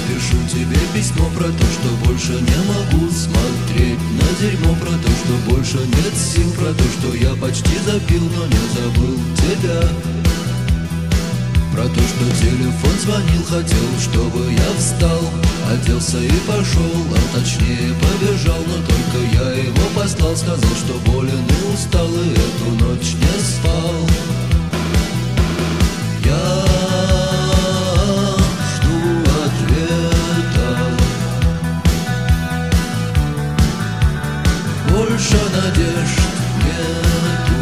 Пишу тебе письмо про то, что больше не могу смотреть на дерьмо, про то, что больше нет сил, про то, что я почти запил, но не забыл тебя. Про то, что телефон звонил, хотел, чтобы я встал, оделся и пошел, а точнее побежал, но только я его послал, сказал, что болен и устал, и эту ночь не спал. Я жду ответа, больше надежд нету.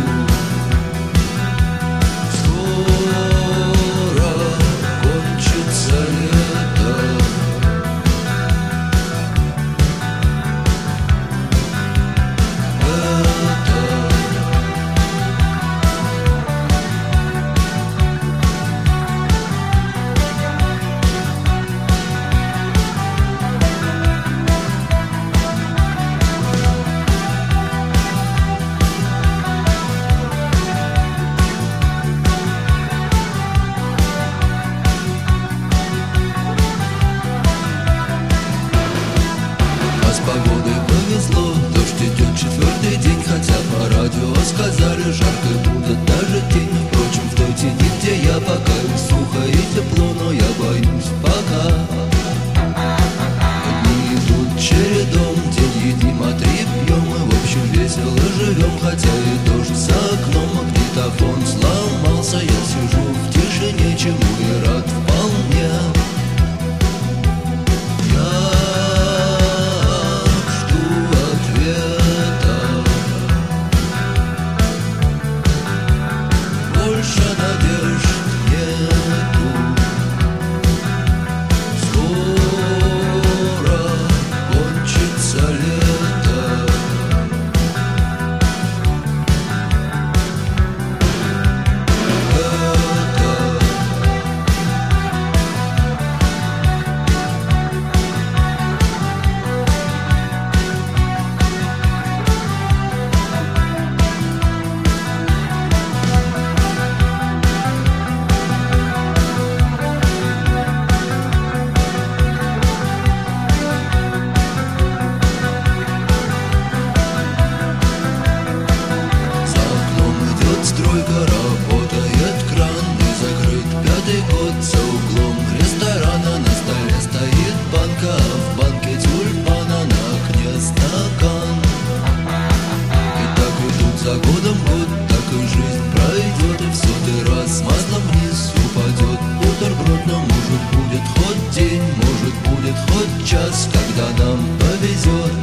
С погодой повезло, дождь идет 4-й день, хотя по радио сказали, жарко будет даже день. Впрочем, в той тени, где я, пока сухо и тепло, но я боюсь пока. Дни идут чередом, день едим, а 3 пьем, и в общем весело живем, хотя и дождь за окном, магнитофон сломался, я сижу в тишине, чему и рад вполне. Стройка, работает кран, и закрыт 5-й год. За углом ресторана на столе стоит банка, а в банке тюльпана, на окне стакан. И так идут за годом год, так и жизнь пройдет, и в 100-й раз маслом вниз упадет бутерброд. Но может будет хоть день, может будет хоть час, когда нам повезет.